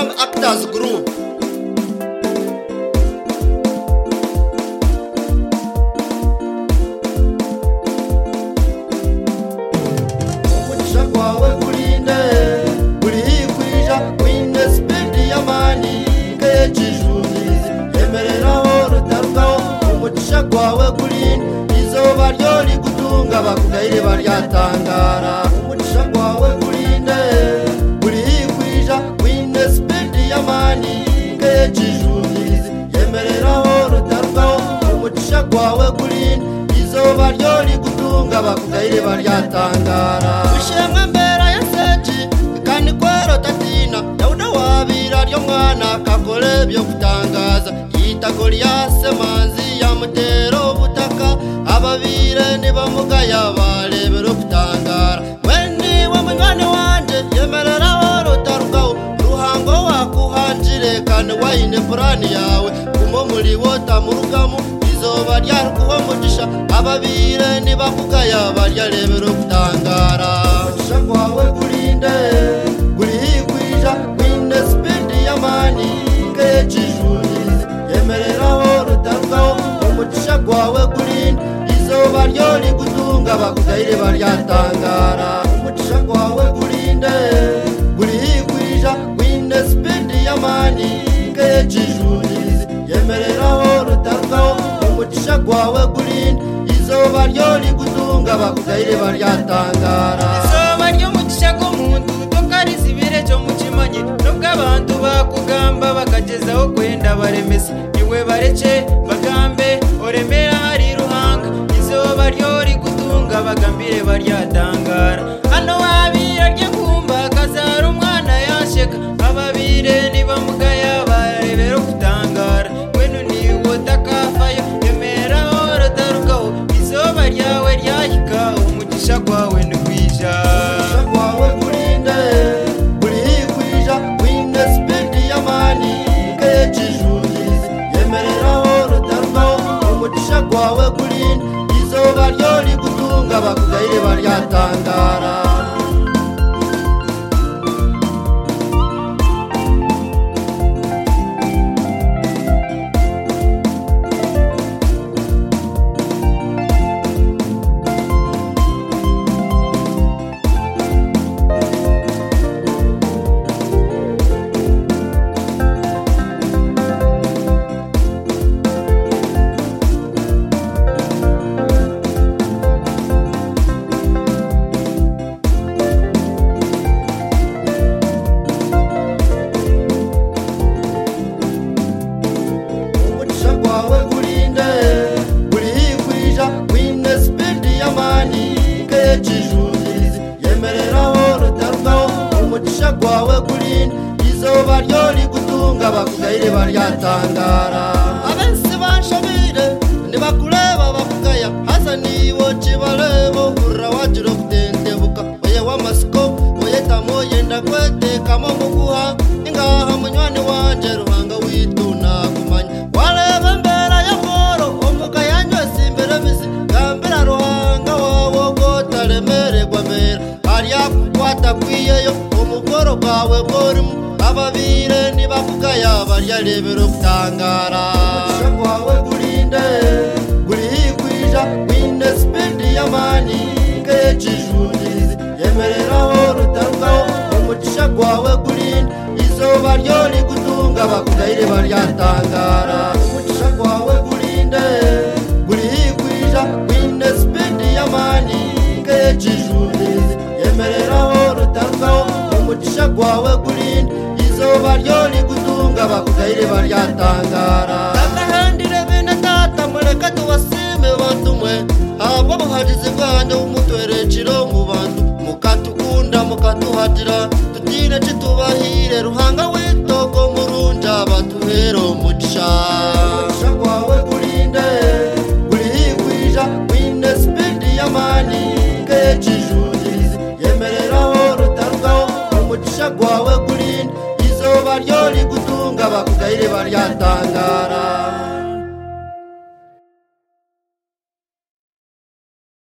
Young Actors Group. Umugisha kwawe kurinde uri kwija wine speed y'amani kejijunize emereraho rutarukaho. Umugisha kwawe kurinde izuba ryo rigutunga bakugayire baryatangara. Umugisha kwawe kurinde uri kwija wine speed y'amani kejijunize emereraho rutarukaho. Umugisha kwawe kurinde izuba ryo rigutunga bakugayire baryatangara. Ushemwe mbera ya seji kandi kwero tatina Dauda wabira ryo mwana kakole byo kutangaza. Yita Goliath manzi ya mutero butaka ababire nibamugaya barebera kutangara. Mweni wa mwana wanje yemereraho rutarukaho. Ruhango wakuhanjire kandi wayine purani yawe kumo muri wota murugamu izoba ryarukuwa mugisha ababire nibakugaya baryarebera kutangara. Umugisha kwawe kurinde uri kwija wine speed y'amani kejijunize emereraho rutarukaho. Umugisha kwawe kurinde izuba ryo rigutunga bakugayire baryatangara. Umugisha kwawe kurinde uri kwija wine speed y'amani kejijunize emereraho rutarukaho. Umugisha kwawe kurinde izuba ryo rigutunga bakugayire baryatangara. Izuba ry'umugisha g'umuntu tokarizibire cyo mukimanyi nubwo abantu bakugamba bakagezaho kwenda baremesa iwe barece bagambe oremera hari ruhanga. Izuba ryo rigutunga bagambire baryatangara. Hano wabira rye kumba kazara umwana yasheka ababire nibamugaya barebera kutangara. Wenu niwo takafayo yemeraho rutarukaho. Izuba ryawe ryahika umugisha kwawe nkwija. Umugisha kwawe kurinde uri kwija wine speed y'amani kejijunize emereraho rutarukaho. Umugisha kwawe kurinde izuba ryo rigutunga bakugayire baryatangara. Umugisha kwawe kurinde uri kwija wine speed y'amani kejijunize emereraho rutarukaho. Umugisha kwawe kurinde izuba ryo rigutunga bakugayire baryatangara. Abensi banshabire nibakureba bakugaya hasa nibo kibarebo hurra wajiro kutendebuka oye wamasiko oye tamo yenda kwetekamo muguha ingaha munywani wanje ruhanga wituna kumanya. Wareba mbera ya moro omuga yanywese imbere misi gambira ruhanga wawo gotaremererwa mbera hariya kukwata kwiyeyo umugoro bwawe bworimu ababire nibakugaya baryarebera kutangara. Umugisha kwawe kurinde uri kwija wine speed y'amani kejijunize emereraho rutarukaho. Umugisha kwawe kurinde izuba ryo rigutunga bakugayire baryatangara. Umugisha kwawe kurinde uri kwija wine speed y'amani kejijunize emereraho rutarukaho. Umugisha kwawe kurinde izuba ryo rigutunga bakugayire baryatangara. Tatahandire bene tata mureka tuwasime bantumwe abo buhagizi bwanjye umutwerekiro mu bantu mukatukunda mukatuhatira tutire kitubahire ruhanga witogo murunja batuhero umugisha.